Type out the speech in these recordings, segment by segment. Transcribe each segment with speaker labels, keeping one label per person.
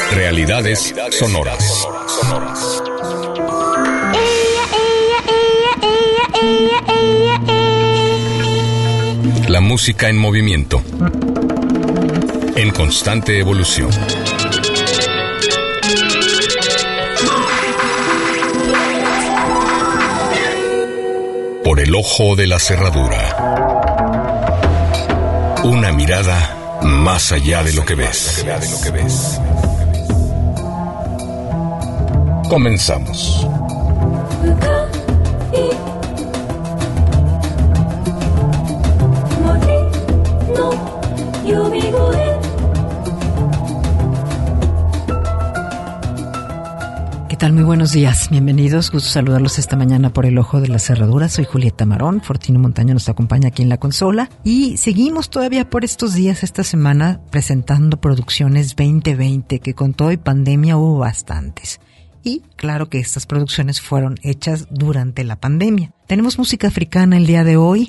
Speaker 1: Realidades sonoras. La música en movimiento, en constante evolución. Por el ojo de la cerradura. Una mirada más allá de lo que ves. Comenzamos.
Speaker 2: ¿Qué tal? Muy buenos días, bienvenidos, gusto saludarlos esta mañana por el ojo de la cerradura. Soy Julieta Marón, Fortino Montaño nos acompaña aquí en la consola y seguimos todavía por estos días, esta semana, presentando producciones 2020, que con todo y pandemia hubo bastantes. Y claro que estas producciones fueron hechas durante la pandemia. Tenemos música africana el día de hoy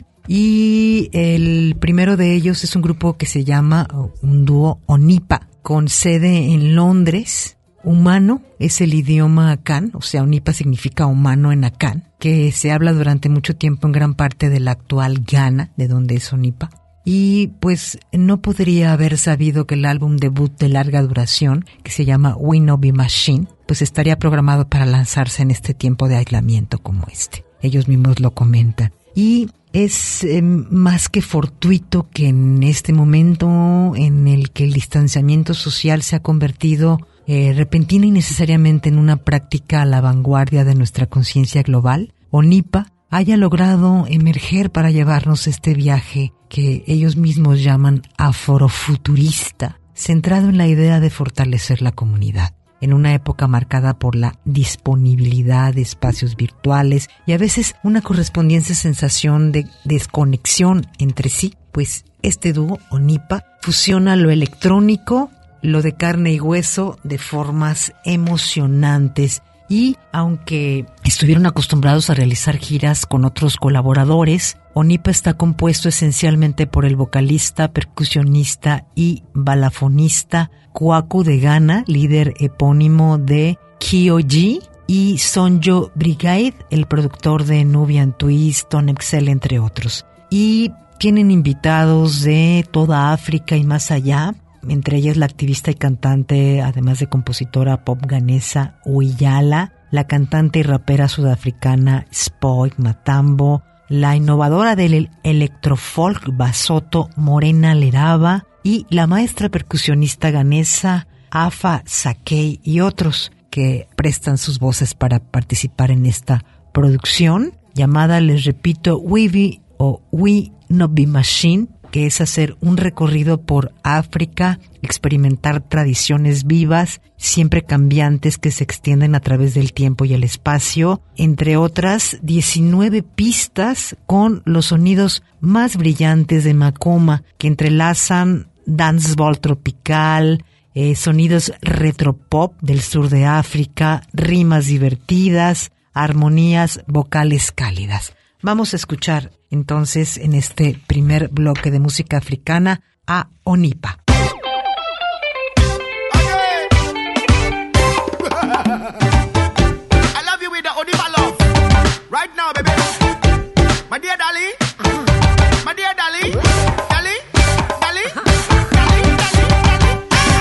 Speaker 2: y el primero de ellos es un grupo que se llama un dúo Onipa, con sede en Londres. Humano es el idioma Akan, o sea, Onipa significa humano en Akan, que se habla durante mucho tiempo en gran parte de la actual Ghana, de donde es Onipa. Y pues no podría haber sabido que el álbum debut de larga duración, que se llama We No Be Machine, pues estaría programado para lanzarse en este tiempo de aislamiento como este. Ellos mismos lo comentan. Y es más que fortuito que en este momento en el que el distanciamiento social se ha convertido repentina y necesariamente en una práctica a la vanguardia de nuestra conciencia global, Onipa haya logrado emerger para llevarnos este viaje que ellos mismos llaman afrofuturista, centrado en la idea de fortalecer la comunidad. En una época marcada por la disponibilidad de espacios virtuales y a veces una correspondiente sensación de desconexión entre sí, pues este dúo Onipa fusiona lo electrónico, lo de carne y hueso de formas emocionantes y aunque estuvieron acostumbrados a realizar giras con otros colaboradores, Onipa está compuesto esencialmente por el vocalista, percusionista y balafonista Kwaku de Ghana, líder epónimo de Kyoji, y Sonjo Brigade, el productor de Nubian Twist, Ton Excel, entre otros. Y tienen invitados de toda África y más allá, entre ellas la activista y cantante, además de compositora pop ghanesa Uyala, la cantante y rapera sudafricana Spoik Matambo, la innovadora del electrofolk Basotho Morena Leraba y la maestra percusionista ghanesa Afa Sakei y otros que prestan sus voces para participar en esta producción llamada, les repito, We No Be Machine, que es hacer un recorrido por África, experimentar tradiciones vivas, siempre cambiantes que se extienden a través del tiempo y el espacio, entre otras 19 pistas con los sonidos más brillantes de Makoma, que entrelazan dancehall tropical, sonidos retropop del sur de África, rimas divertidas, armonías vocales cálidas. Vamos a escuchar entonces en este primer bloque de música africana a Onipa.
Speaker 3: I love you with the Onipa love. Right now, baby. My dear Dolly. My dear Dolly. Dolly. Dolly. Dolly. Dolly.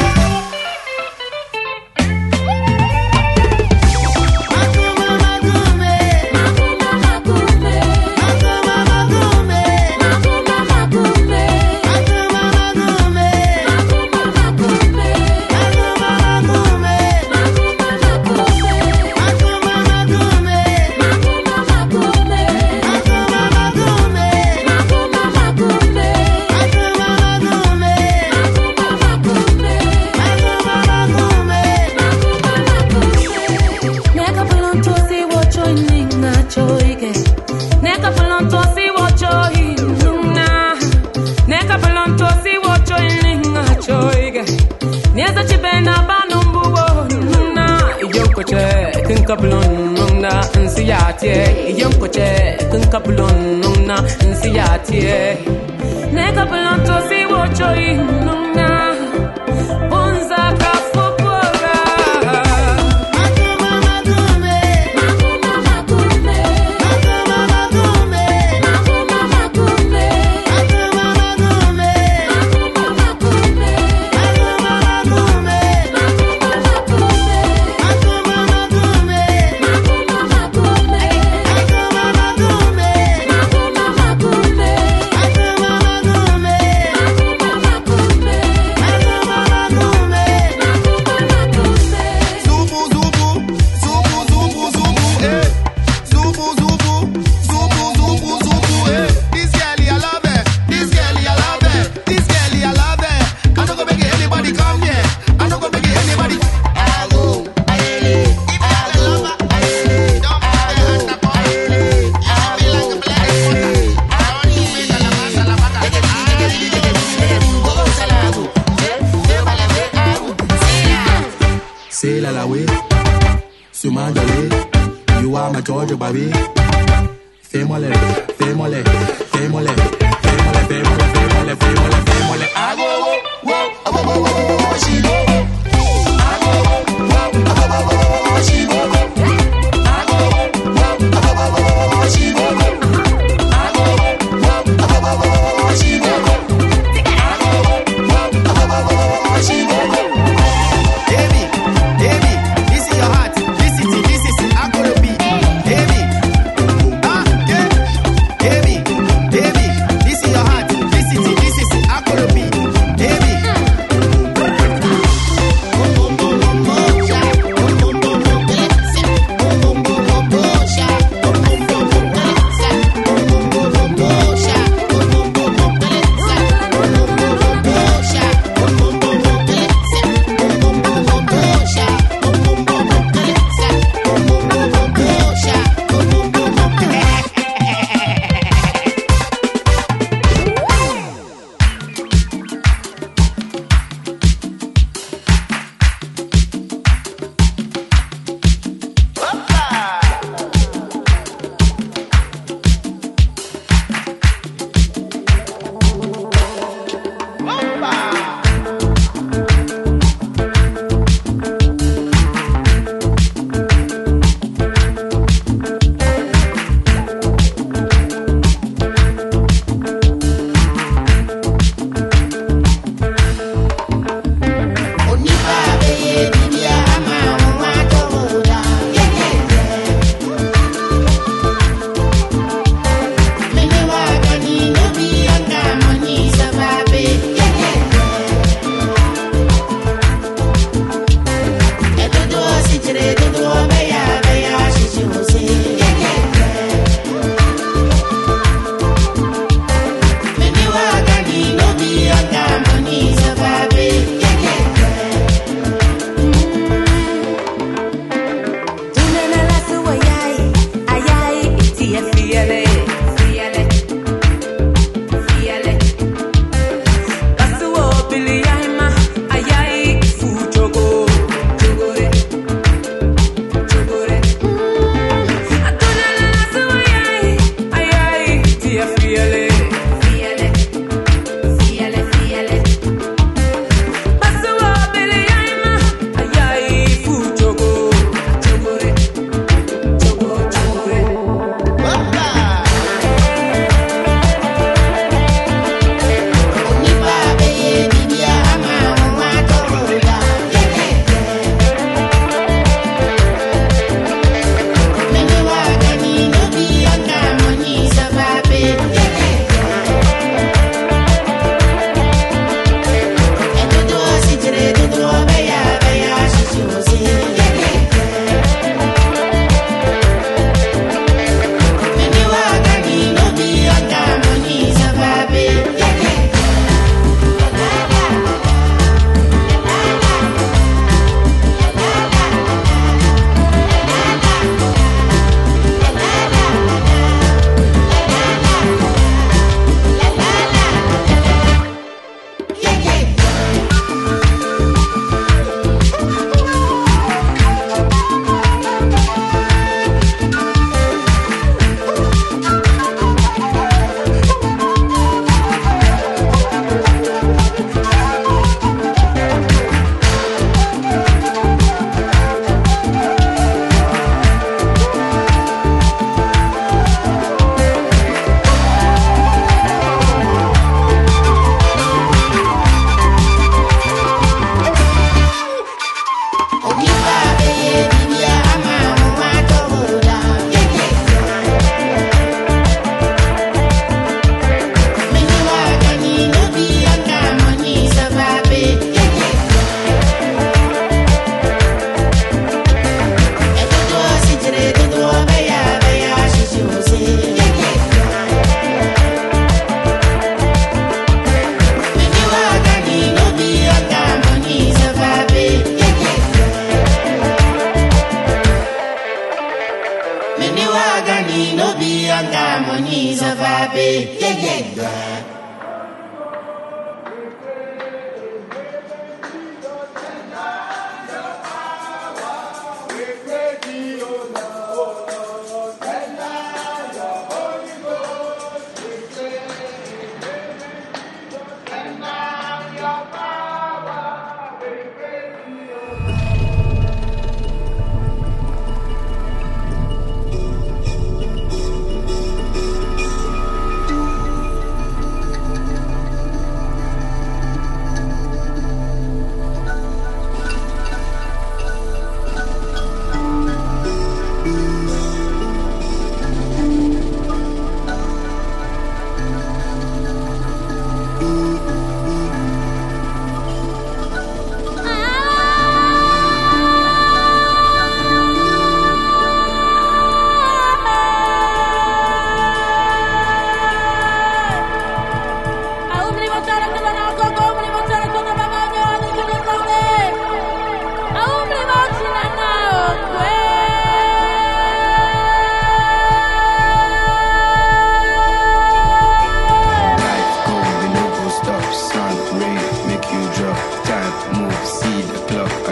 Speaker 4: Kablon nuna nsiyate yonkoche kablon nuna nsiyate ne kablon to si wocho nuna bonza ka fopora
Speaker 5: sail all away. Sumandale, you are my Georgia baby. Femole, femole, femole, femole, femole, femole, femole, femole. I go, whoa, she go. I go, whoa, she go. I go, whoa, she go. I go, whoa, she go.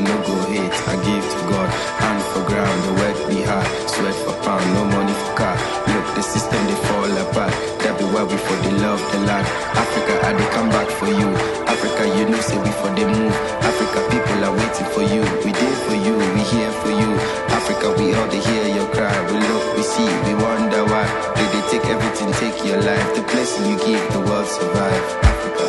Speaker 6: no go hate, I give to God. Hand for ground, the work be hard. Sweat for pound, no money for car. Look, the system they fall apart. That be why we for the love the land. Africa, I they come back for you. Africa, you know say we for the move. Africa, people are waiting for you. We did for you, we here for you. Africa, we all they hear your cry. We look, we see, we wonder why. They take everything, take your life. The blessing you give, the world survive. Africa.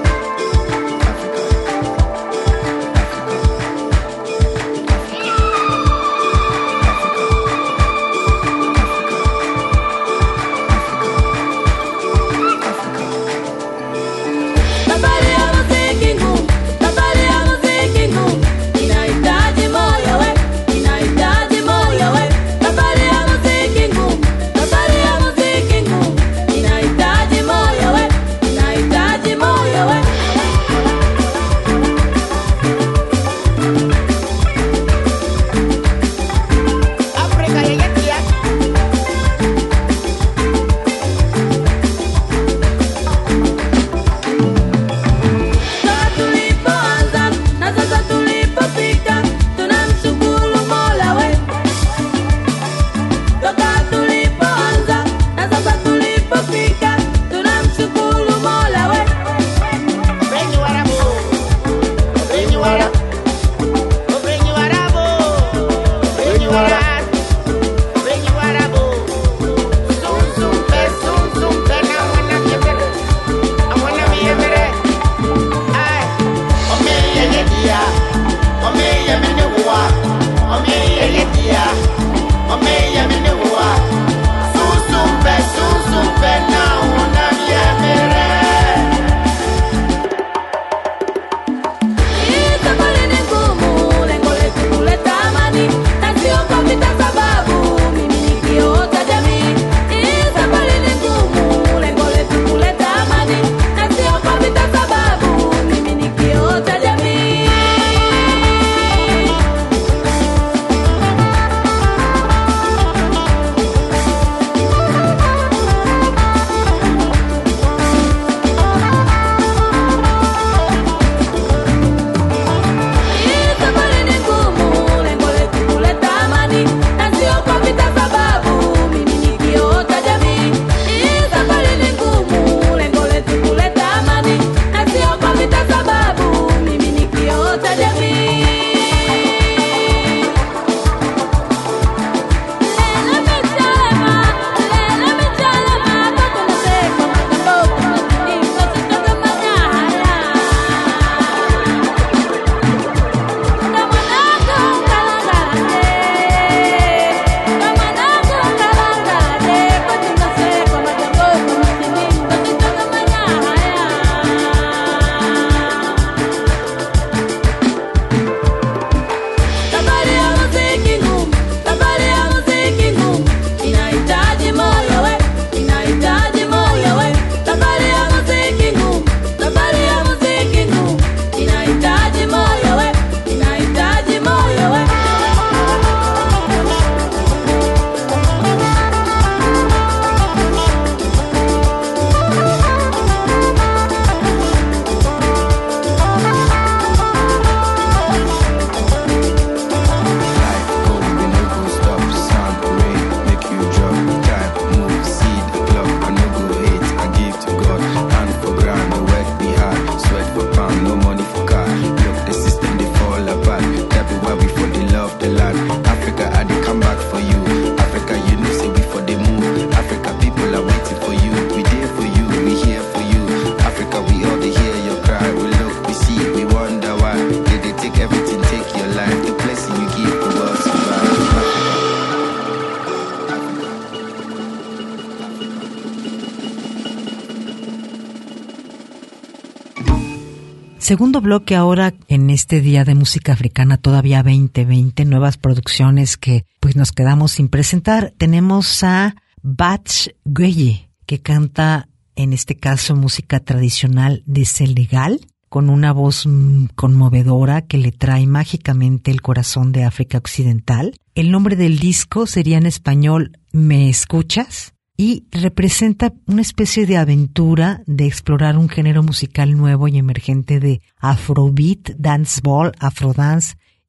Speaker 2: Segundo bloque ahora en este Día de Música Africana, todavía 2020, nuevas producciones que pues nos quedamos sin presentar. Tenemos a Batch Gueye, que canta en este caso música tradicional de Senegal, con una voz conmovedora que le trae mágicamente el corazón de África Occidental. El nombre del disco sería en español ¿Me escuchas? Y representa una especie de aventura de explorar un género musical nuevo y emergente de afrobeat, danceball, afrodance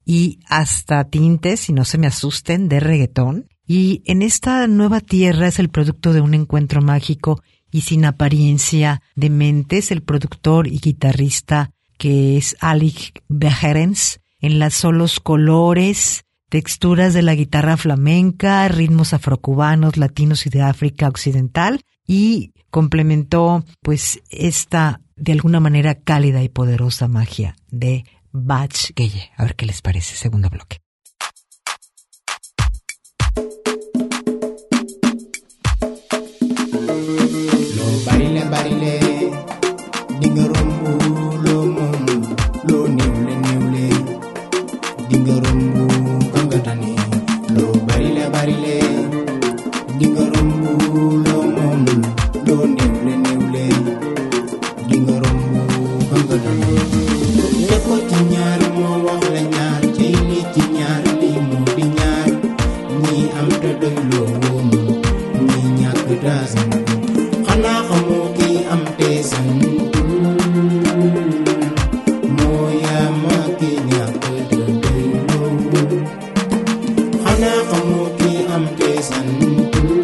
Speaker 2: y hasta tintes, y no se me asusten, de reggaetón. Y en esta nueva tierra es el producto de un encuentro mágico y sin apariencia de mentes, el productor y guitarrista que es Alik Behrens, enlazó los colores, texturas de la guitarra flamenca, ritmos afrocubanos, latinos y de África Occidental, y complementó pues esta de alguna manera cálida y poderosa magia de Bach Gueye. A ver qué les parece, segundo bloque.
Speaker 5: Lo barile barile, dingarumbu lo mum, lo niule, dingarumbu kangatani. Lo barile barile, dingarumbu lo mum, lo niule, dingarumbu kangatani. Lepo tinyar mo wax la ñaar, cey li ci ñaar li mo di ñaar, ñi am te doy lo wum, ñi ñàkk dasan. Xanaa xamoo ki am te santul, moo yaa ma ki ñàkk te doy lo wum. Xanaa xamoo ki am te santul,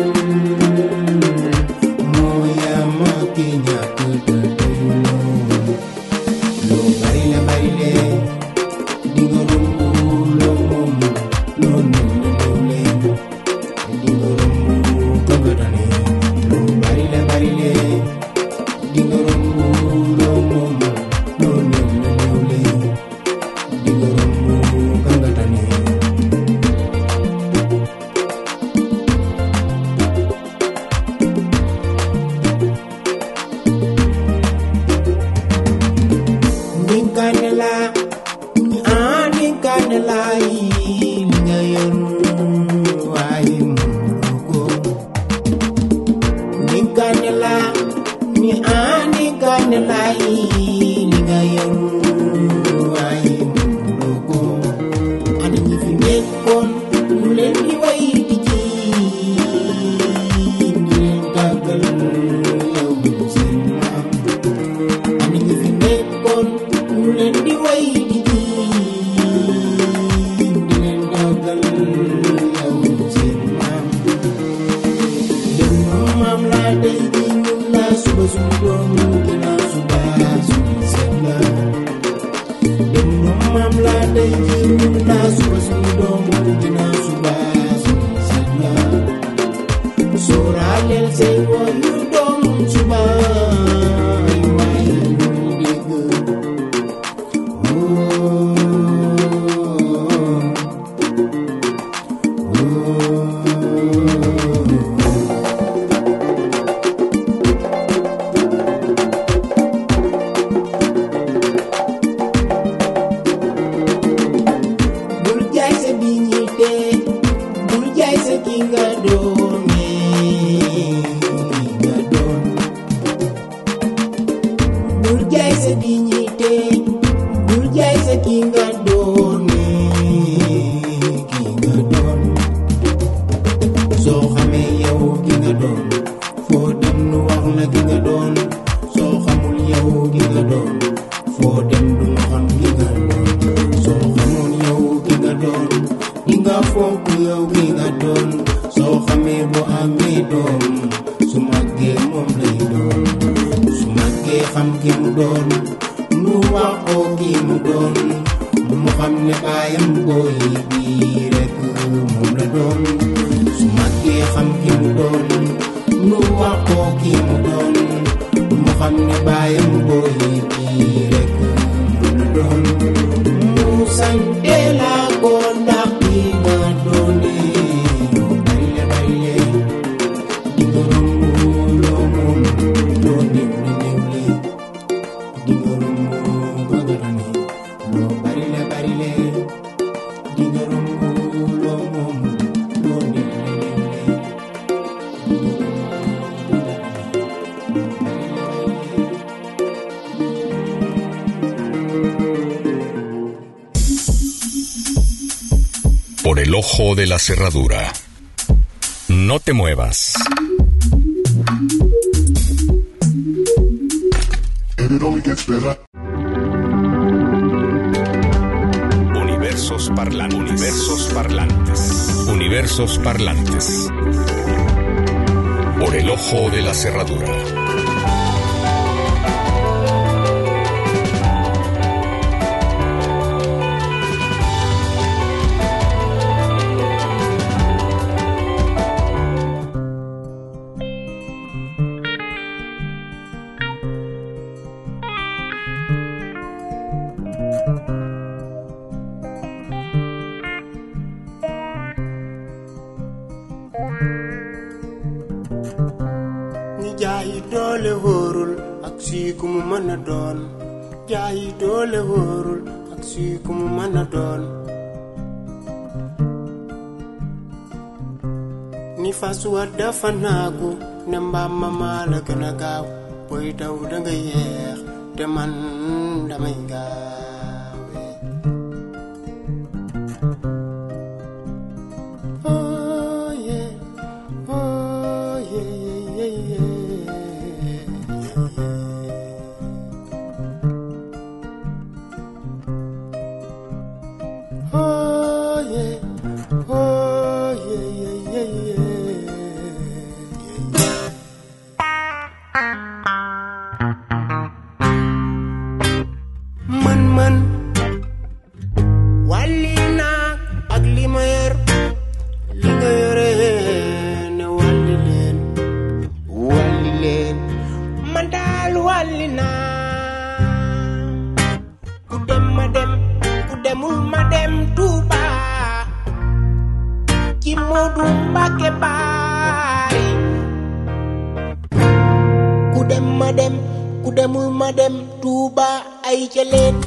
Speaker 5: moo yaa ma ki ñàkk te doy lo wum. Lo barile barile, dinga rumbu lo mum, lo niule, dinga rumbu kangatani. Lo barile barile, dinga rumbu lo mum, lo niule, dinga rumbu kangatani. Ninkanela, ninkanela, nga yoru ay muko. Ninkanela, ninkanela, nga yoru ay muko. Ani ñi fi nekkoon ñu leen di way di ji, ñu leen tàggal yow bi seen maam. Ani ñi fi nekkoon ñu leen di way di ji, ñu leen tàggal yow bi seen maam. Dem maam laa tey ji ñun laa suba suñu doom ginnaaw suba suñu seet la. Dem maam laa tey ji ñun laa suba suñu doom ginnaaw suba suñu seet la. Sooraaleel say woyu doom suba ay waay ñu dégg. Bul jaay sa dignité, bul jaay sa ki nga doone, ki nga doon. Bul jaay sa dignité, bul jaay sa ki nga doone, ki nga doon. Soo xamee yow ki nga doon, foo dem nu wax la ki nga doon. Soo xamul yow ki nga doon, foo dem du ñu xam ki nga doon. Soo xamoon yow ki nga doon, di nga fonk yow ki nga doon. Soo xamee boo amee doom, su màggee moom lay doon. Su màggee xam ki mu doon, nu wax ko ki mu doon. Mu xam ne baayam booy bii rek moom la doon. Su màggee xam ki mu doon, nu wax ko ki mu doon. Mu xam ne baayam booy bii rek moom la doon. Mu sante la ko ndax ki nga doone. Lo barile barile, dinga rumbu lo mum, lo niule, dinga rumbu kangatani. Lo barile barile, dinga rumbu lo mum, lo niule, dinga rumbu kangatani.
Speaker 1: Por el ojo de la cerradura. No te muevas.
Speaker 7: And it only gets better.
Speaker 1: Universos parlantes. Universos parlantes. Universos parlantes. Por el ojo de la cerradura.
Speaker 7: Jaay doole wóorul ak si ku mu mën a doon jaay doole wóorul ak si ku mu mën a doon ni fas wa dafa naagu ne mbaam ma maa la gën a gaaw booy daw da nga yeex te man damay gaawe oh yeah oh yeah yeah yeah oh yeah oh yeah yeah yeah man wàlli naag ak li ma yor li nga yore ne wàlli leen man daal wàlli naa ku dem ma dem ku demul ma dem Tuuba ci Moodu Mbàkke Baari ku dem ma dem ku demul ma dem Tuuba ay ca leen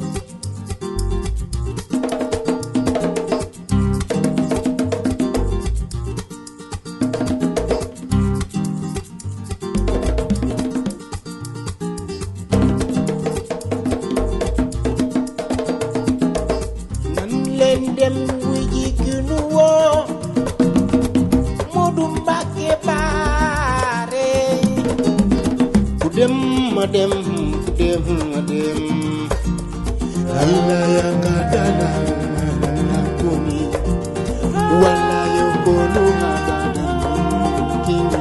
Speaker 7: dem wuy ji ki nu woo Moodu Mbàkke Baare ku dem ma dem ku dem ma dem Allah ya kadala kuni wala yo kono hadana kini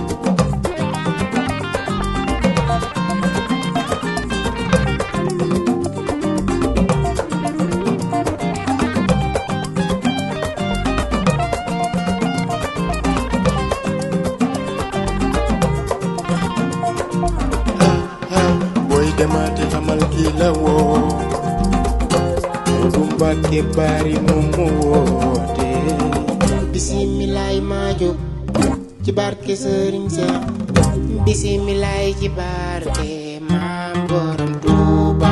Speaker 7: demati xamal ki la woo Moodu Mbàkke Baari moom moo woote bisimilaay maa jóg ci barke Sëriñ Seex bisimilaay ci barke Maam Borom Tuuba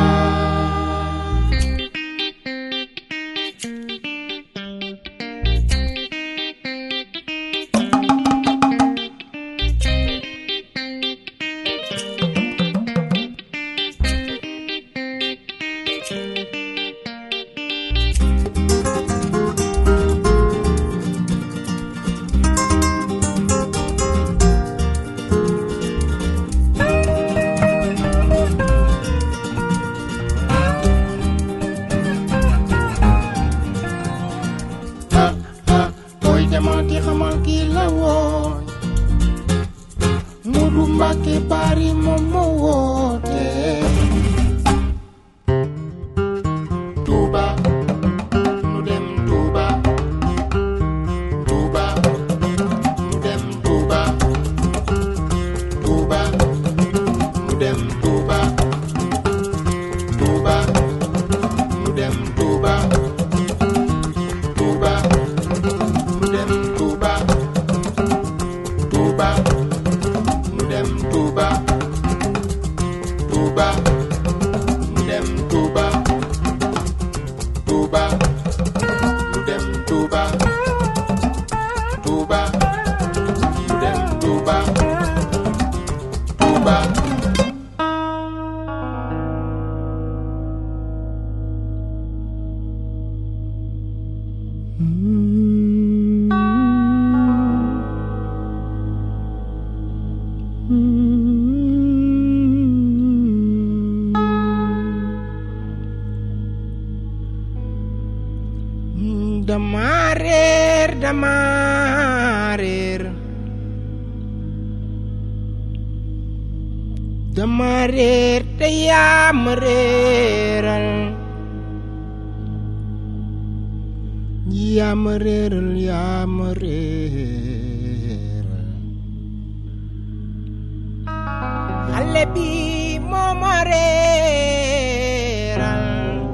Speaker 7: demati xamal ki la woo Moodu Mbàkke Baari moom moo woote Tuuba nu dem Tuuba Tuuba nu dem Tuuba Tuuba nu dem Tuuba Tuuba nu dem Tuuba Tuuba dem Tuuba Tuuba nu dem Tuuba Tuuba nu dem Tuuba Tuuba nu dem Tuuba Tuuba nu dem Tuuba Tuuba Damarer te yamareral Alebi momareral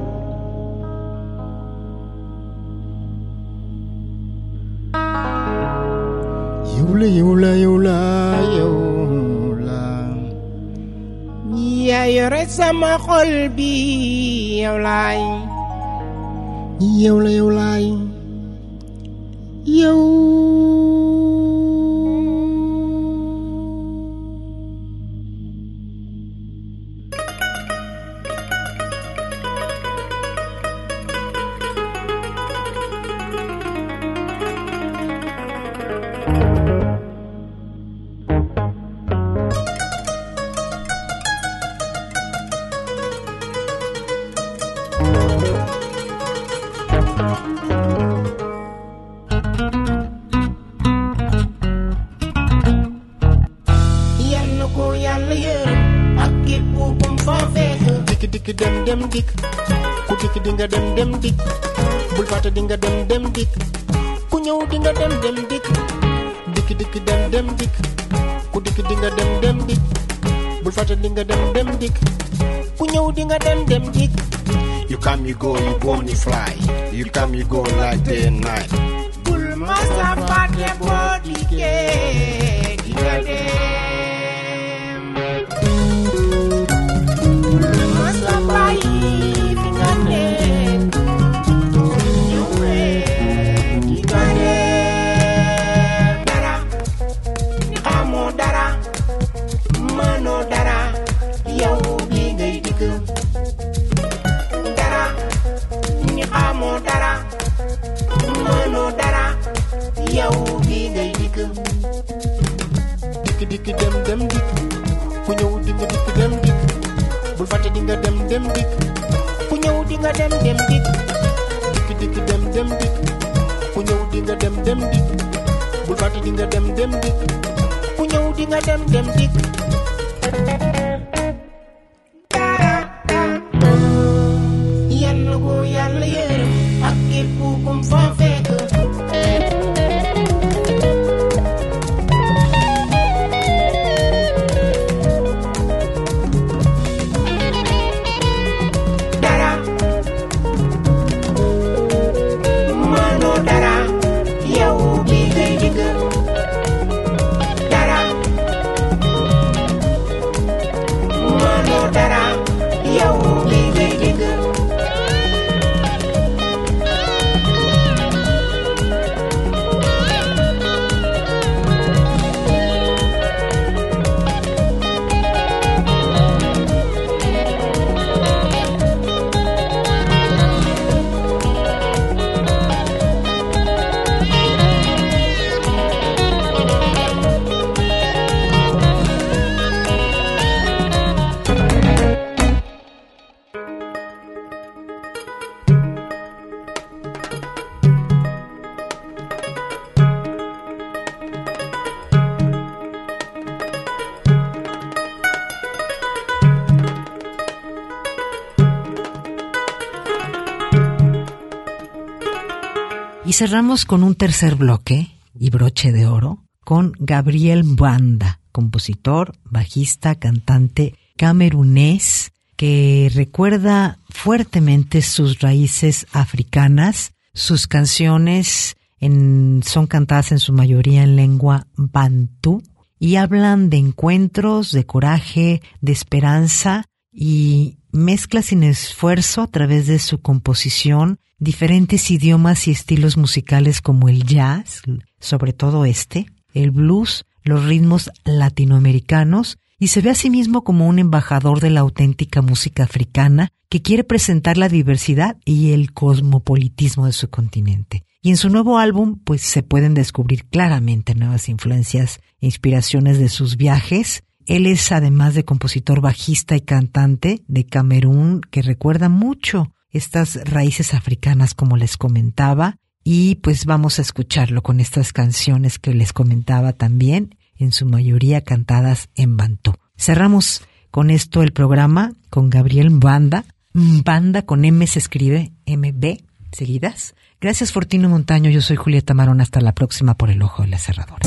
Speaker 7: Yula Ya yore sama xol bi yow laay dem dik ku dik dinga dem dik bul fàtte dinga dem dik ku ñëw dinga dem dik dik dem dik ku dik dinga dem dik bul fàtte dinga dem dik ku ñëw dinga dem dik. You come you go you born you fly, you come you go like day and night. Bul masa fàtte body ke dinga dem. Dik dem dik ku ñëw dinga dik dem dik bul fàtte dinga dem dik ku ñëw dinga dem dik dik dem dik ku ñëw dinga dem dik bul fàtte dinga dem dik ku ñëw dinga dem dik. Yàlla ko yàlla yërëm ak képp kum fa fekk.
Speaker 2: Y cerramos con un tercer bloque y broche de oro con Gabriel Mbanda, compositor, bajista, cantante camerunés que recuerda fuertemente sus raíces africanas. Sus canciones son cantadas en su mayoría en lengua bantú y hablan de encuentros, de coraje, de esperanza, y mezcla sin esfuerzo a través de su composición diferentes idiomas y estilos musicales como el jazz, sobre todo el blues, los ritmos latinoamericanos, y se ve a sí mismo como un embajador de la auténtica música africana que quiere presentar la diversidad y el cosmopolitismo de su continente. Y en su nuevo álbum, pues se pueden descubrir claramente nuevas influencias e inspiraciones de sus viajes. Él es, además de compositor, bajista y cantante de Camerún, que recuerda mucho estas raíces africanas, como les comentaba, y pues vamos a escucharlo con estas canciones que les comentaba también, en su mayoría cantadas en bantú. Cerramos con esto el programa con Gabriel Mbanda. Mbanda con M se escribe MB seguidas. Gracias, Fortino Montaño. Yo soy Julieta Marón. Hasta la próxima por El Ojo de la Cerradura.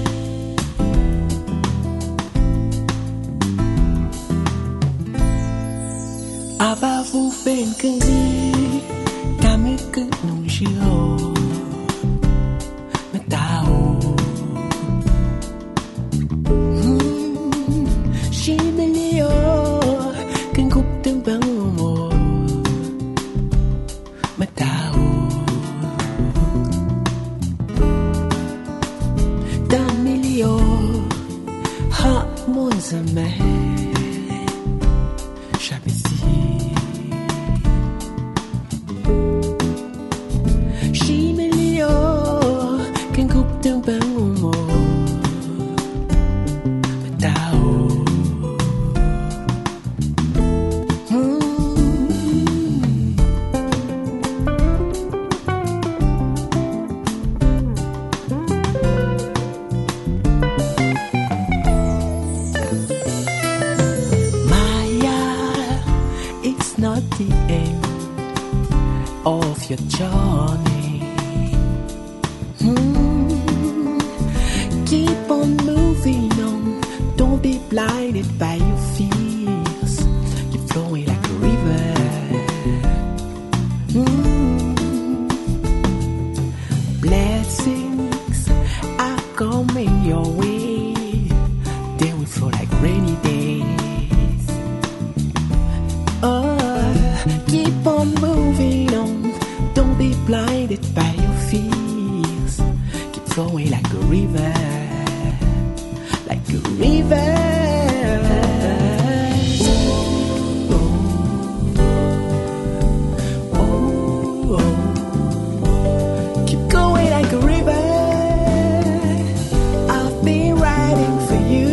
Speaker 8: Aba vu ben kengri kami ke nung shio metao shi melio ken kup teng bang mo metao da melio ha mon zame your journey. Keep on moving on. Don't be blinded by your fears. You're flowing like a river. Blessings are coming your way. They will flow like rainy days. Keep on moving on. Don't be blinded by your fears. Keep flowing like a river, like a river. Keep going like a river. I've been riding for you.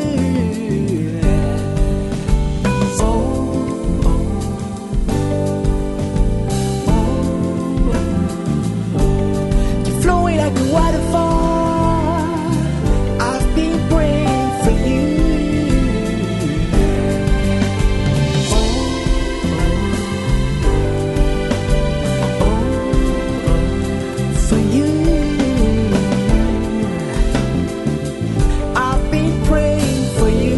Speaker 8: Like a waterfall, I've been praying for you. For you, I've been praying for you.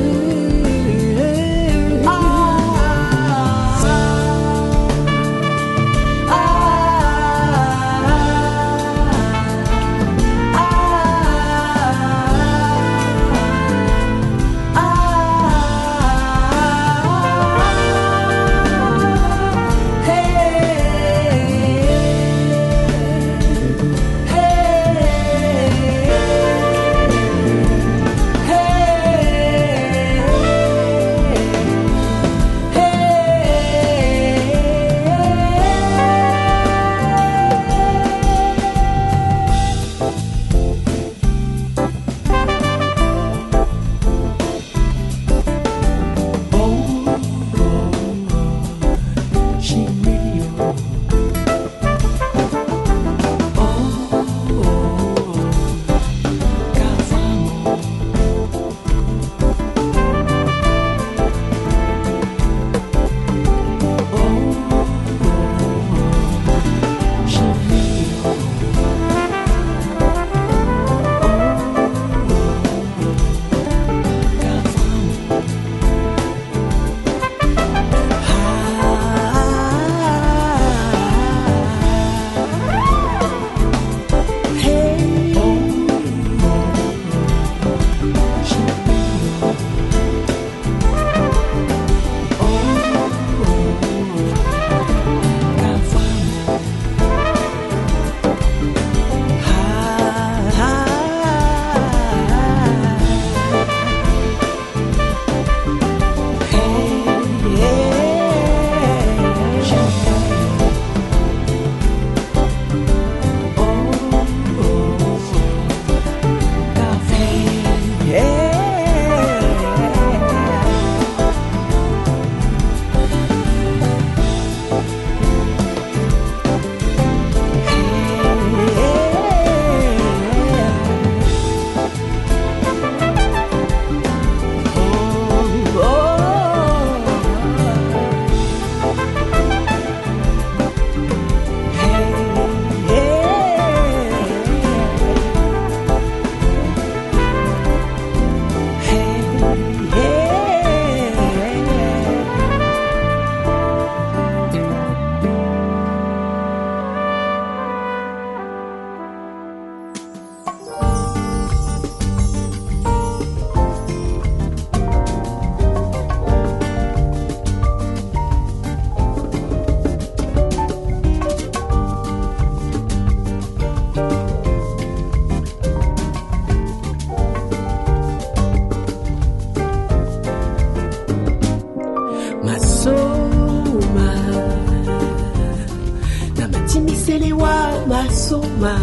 Speaker 8: masoma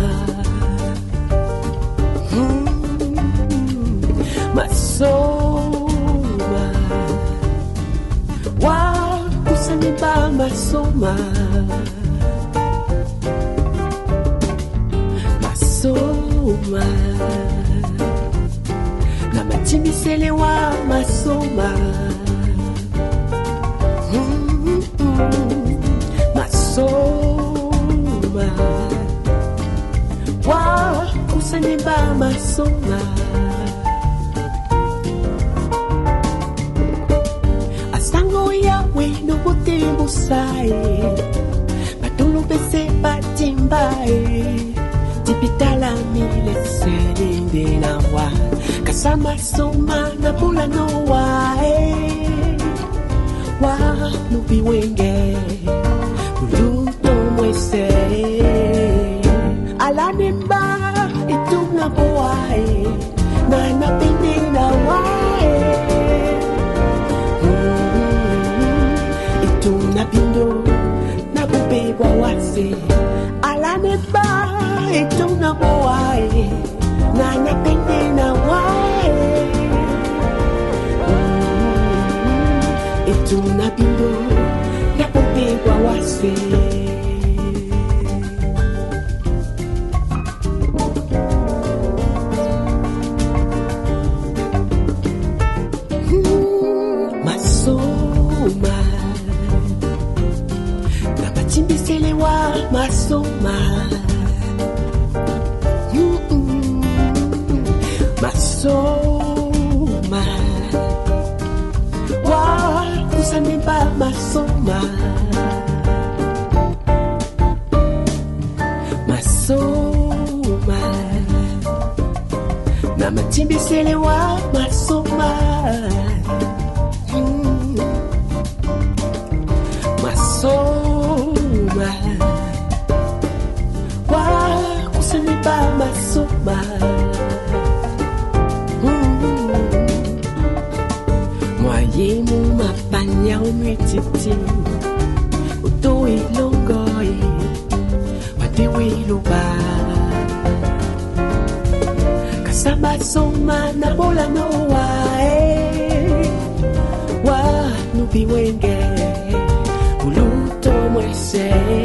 Speaker 8: masoma wa kusaniba masoma masoma na machimisele wa masoma masoma wa kusaniba masoma asango yawe no botembo sai batulu bese batimbae tipitala mile selinde na wa kasama soma na pula no wa wa nubi wenge uluto mwese alanemba ituna boae na napende na wae ituna pindo na bubeba wase alanemba ituna boae na napende na wae ituna pindo na bubeba wase masoma na machimbisele wa masoma masoma wa kusanimba masoma masoma na machimbisele wa masoma masoma wa kusaniba masoma mwayemu mapanya umwititi utoi longoi watewe luba kasama soma na bola no wa nubi wenge uluto mwese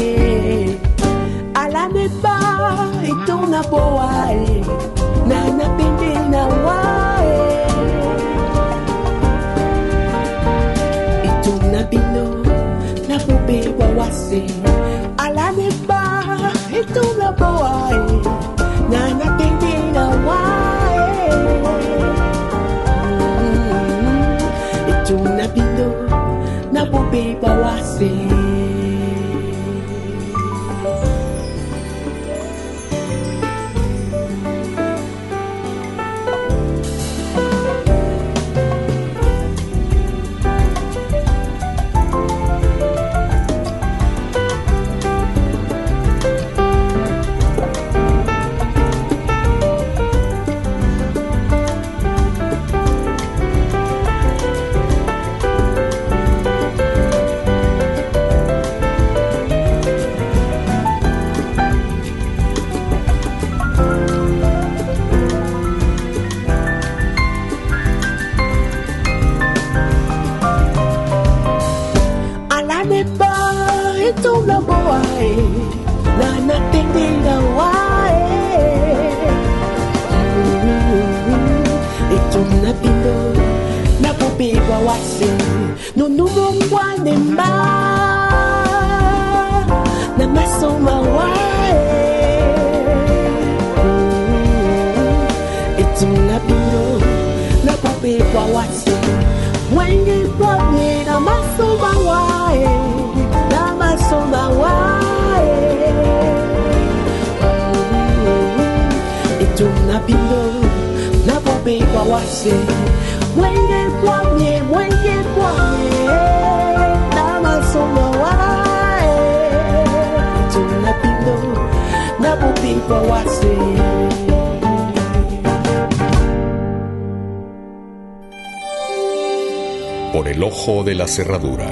Speaker 8: alameba itona boae na napende na wae itona bino na bubeba wase alameba itona boae na napende na wae itona bino na bubeba wase ituna boae na natende na wae ituna pindo na bubeba wase no numongwane mba na masoma wae ituna pindo na bubeba wase wengi kwame na masoma wae masoma wae ituna pindo na bubeba wase mwenge kwame na masoma wae ituna pindo na bubeba wase
Speaker 1: Por el ojo de la cerradura.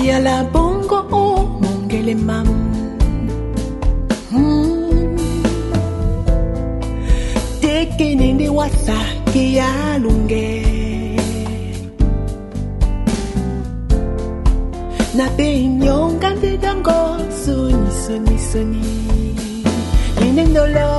Speaker 8: Kia la bongo o mongele mam. Teke nende wasa kia lunge. Na be nyonga de dango suni suni suni. Inendolo.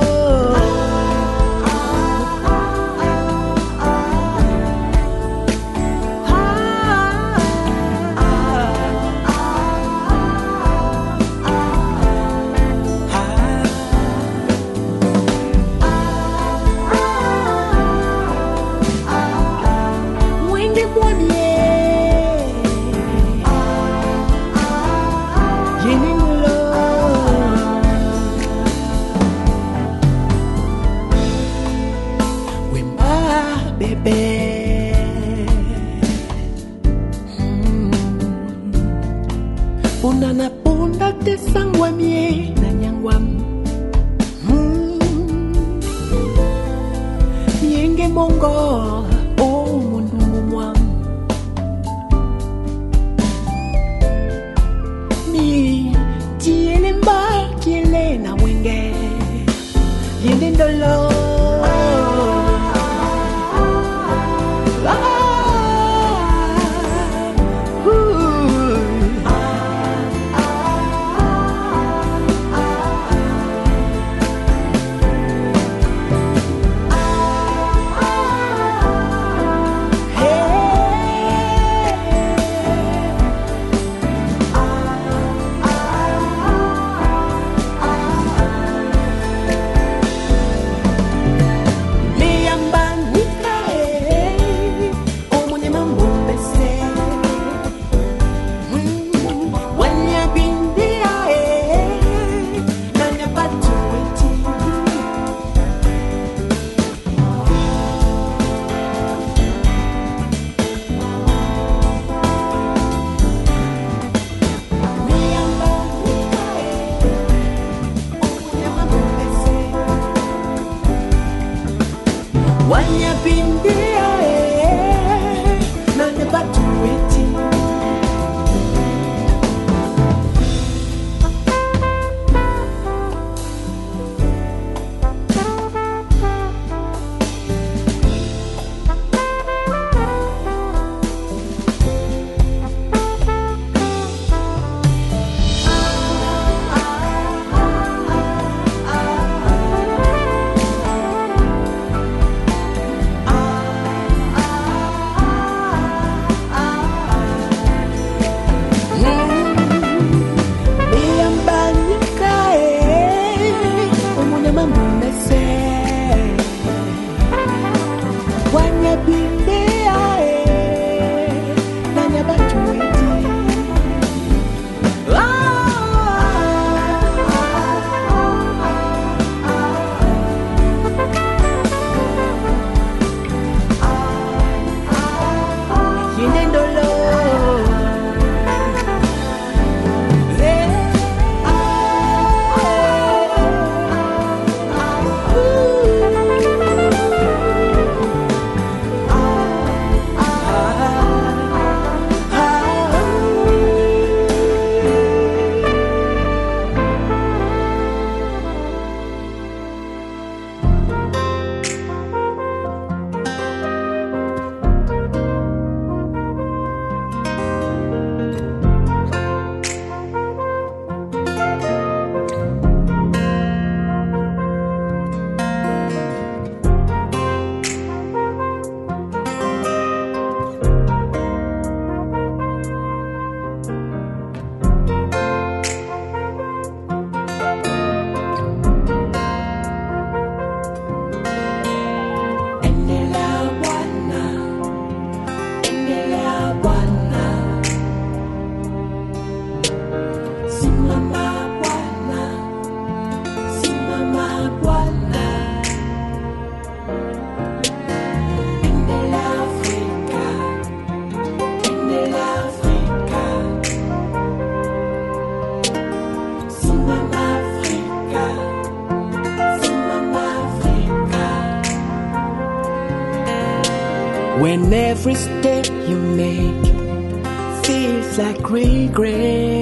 Speaker 8: When every step you make feels like regret.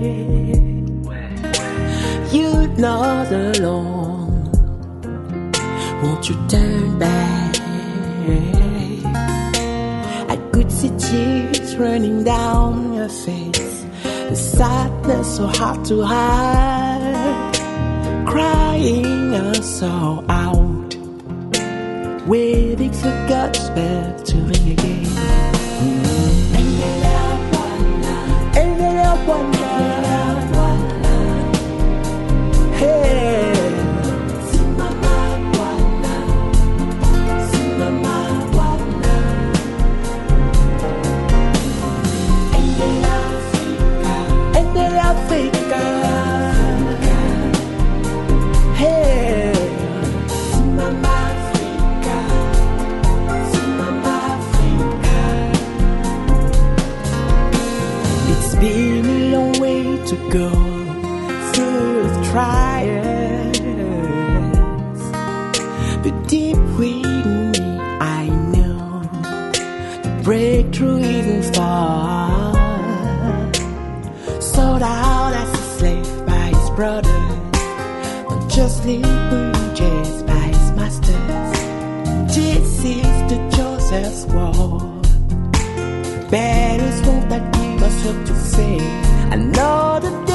Speaker 8: You're not alone. Won't you turn back? I could see tears running down your face. The sadness so hard to hide. Crying us all out, waiting for God's bell to ring again. Go through trials, but deep within me I know the breakthrough isn't far. Sold out as a slave by his brothers, unjustly purchased by his masters. This is the Joseph's war. Battles won't that give us hope to face another day.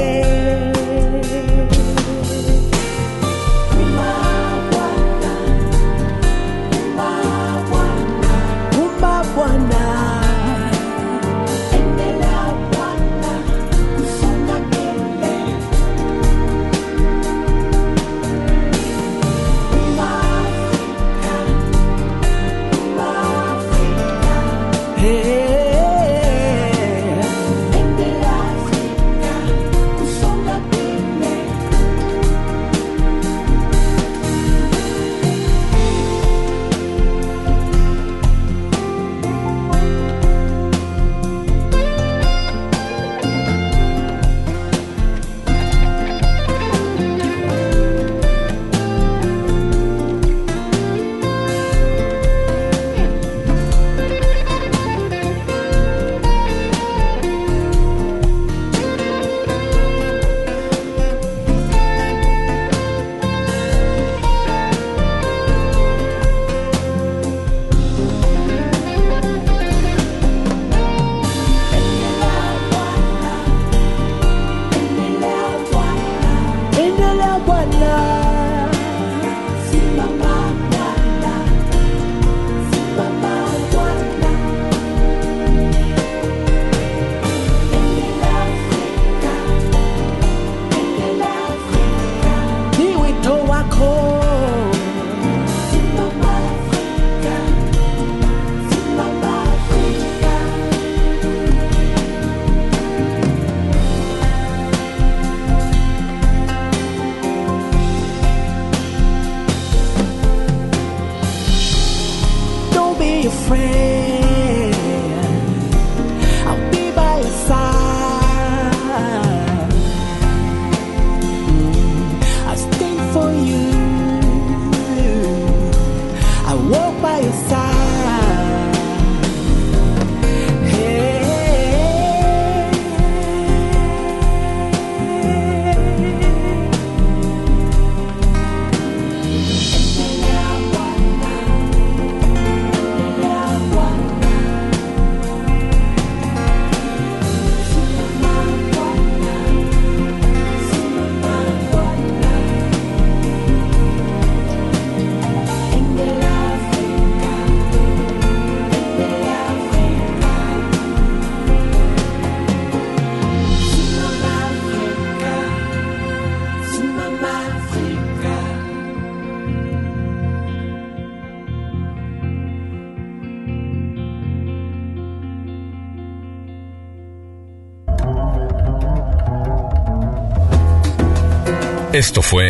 Speaker 1: Esto fue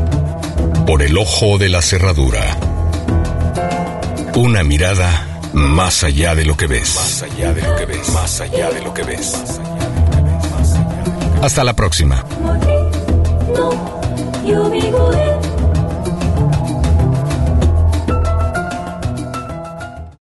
Speaker 1: Por el Ojo de la Cerradura. Una mirada más allá de lo que ves. Más allá de lo que ves. Más allá de lo que ves. Hasta la próxima.